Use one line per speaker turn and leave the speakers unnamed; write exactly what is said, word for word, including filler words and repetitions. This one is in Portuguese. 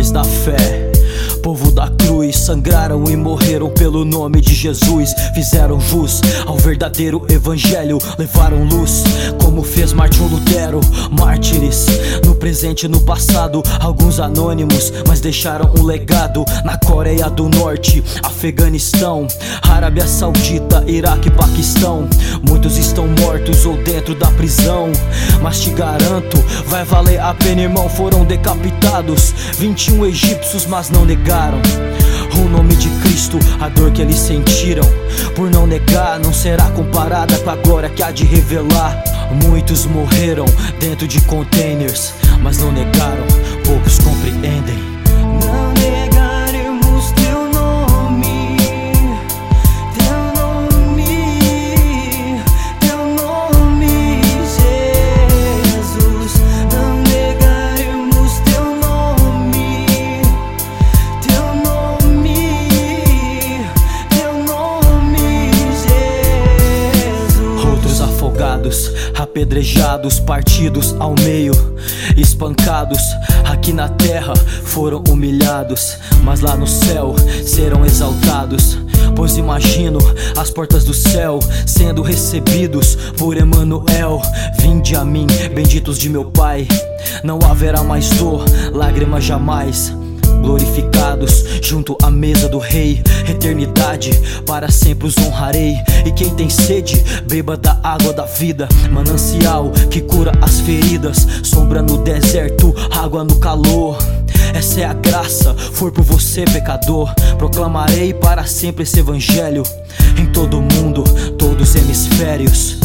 heróis da fé, povo da cruz, sangraram e morreram pelo nome de Jesus. Fizeram jus ao verdadeiro evangelho, levaram luz, como fez Martinho Lutero. Mártires, no presente e no passado, alguns anônimos, mas deixaram um legado. Na Coreia do Norte, Afeganistão, Arábia Saudita, Iraque e Paquistão, muitos estão mortos ou dentro da prisão. Mas te garanto, vai valer a pena, irmão. Foram decapitados vinte e um egípcios, mas não negaram o nome de Cristo. A dor que eles sentiram por não negar não será comparada com a glória que há de revelar. Muitos morreram dentro de containers, mas não negaram, poucos compreendem.
Não negaremos teu nome, teu nome, teu nome, Jesus. Não negaremos teu nome, teu nome, teu nome, Jesus.
Outros afogados, apedrejados, partidos ao meio, espancados. Aqui na terra foram humilhados, mas lá no céu serão exaltados. Pois imagino as portas do céu sendo recebidos por Emanuel. Vinde a mim, benditos de meu Pai, não haverá mais dor, lágrimas jamais. Glorificados junto à mesa do Rei, eternidade para sempre os honrarei. E quem tem sede, beba da água da vida, manancial que cura as feridas, sombra no deserto, água no calor. Essa é a graça, foi por você, pecador. Proclamarei para sempre esse evangelho em todo mundo, todos os hemisférios.